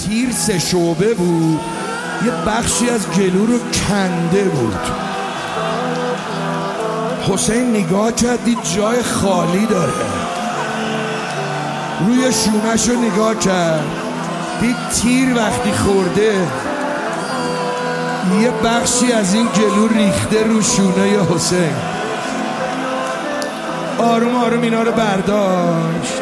تیر 3 شعبه بود، یه بخشی از گلو رو کنده بود. حسین نگاه کرد دید جای خالی داره، روی شونش رو نگاه کرد دید تیر وقتی خورده یه بخشی از این گلو ریخته رو شونه حسین. آروم آروم اینا رو برداشت.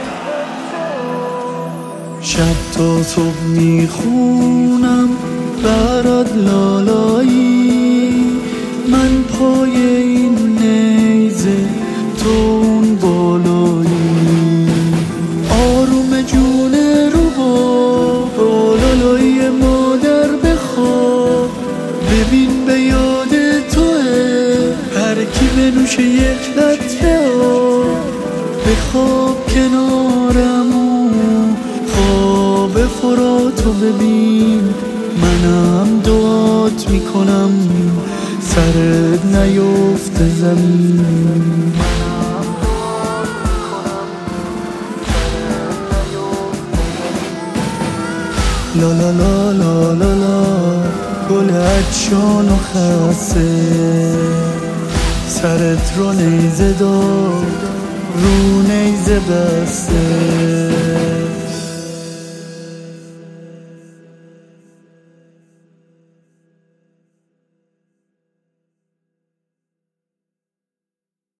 شب تا صبح میخونم برات لالایی، من پای این نیزه تو اون بالایی. آروم جونه رو با لالایی مادر بخواب، ببین به یاد توه هر کی بنوشه یک قطره آب. بخواب کنارم خواب فراتو ببین، منم دعات میکنم سرت نیفته زمین. لا لا لا لا لا لا گل عطشان و خسته، سرت رو نیزه دار رو نیزه بسته.